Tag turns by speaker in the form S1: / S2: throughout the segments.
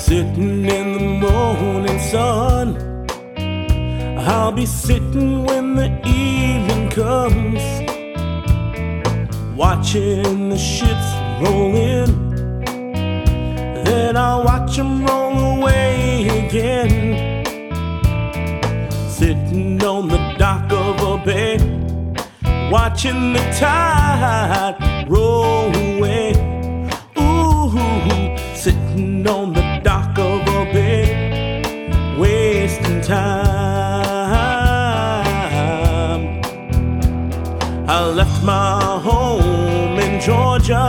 S1: Sitting in the morning sun, I'll be sitting when the evening comes, watching the ships roll in. Then I'll watch them roll away again. Sitting on the dock of a bay, watching the tide roll away. Ooh, sitting on the dock of a bay, wasting time. I left my home in Georgia,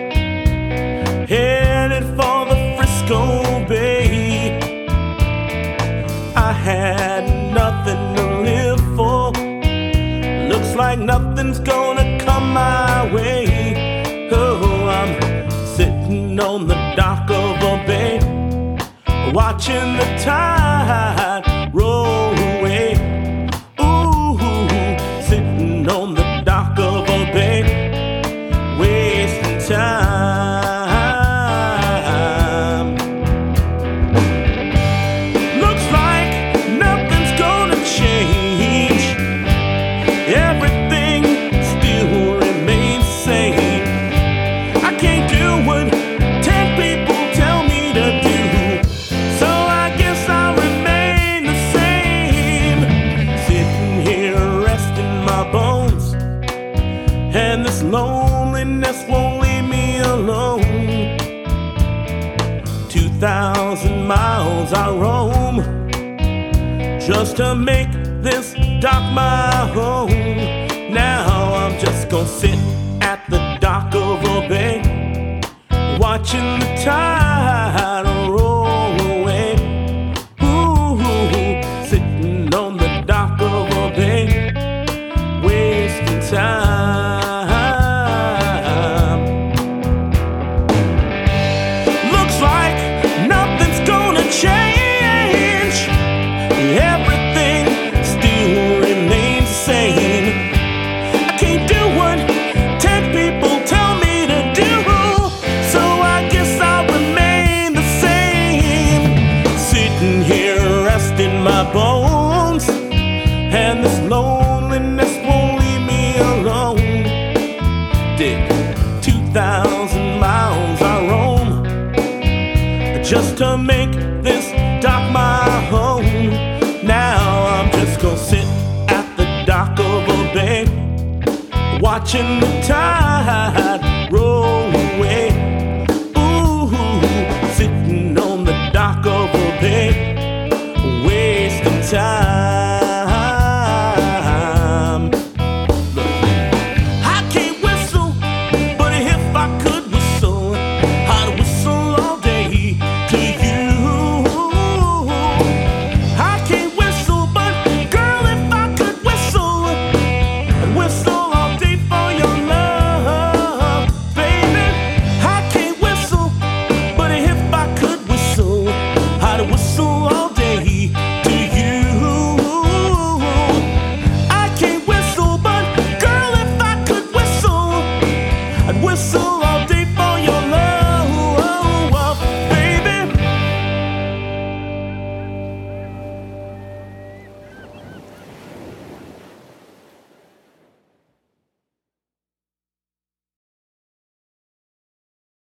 S1: headed for the Frisco Bay. I had nothing to live for, looks like nothing's gonna come my way. Oh, I'm sitting on the dock of a bay, watching the tide roll away. Ooh, sitting on the dock of a bay, wasting time. Looks like nothing's gonna change, everything still remains the same. I can't do what 10 people tell me to do, so I guess I'll remain the same. Sitting here resting my bones, and this loneliness won't leave me alone. 2,000 miles I roam, just to make this dock my home. Now I'm just gonna sit at the dock of a bay, watching the tide roll away. Ooh, sitting on the dock of a bay, wasting time. Looks like nothing's gonna change, everything still remains the same. I can't do what 10 people tell me to do, so I guess I'll remain the same. Sitting here resting my bones, and this loneliness won't leave me alone. Did 2,000 miles I roam, just to make this dock my home. Now I'm just gonna sit at the dock of a bay, watching the tide roll away. Ooh, sitting on the dock of a bay, wasting time. Look, I can't whistle, but if I could whistle, I'd whistle all day to you. I can't whistle, but girl, if I could whistle, I'd whistle all day for your love, baby. I can't whistle, but if I could whistle, I'd whistle all day to you. I can't whistle, but girl, if I could whistle, I'd whistle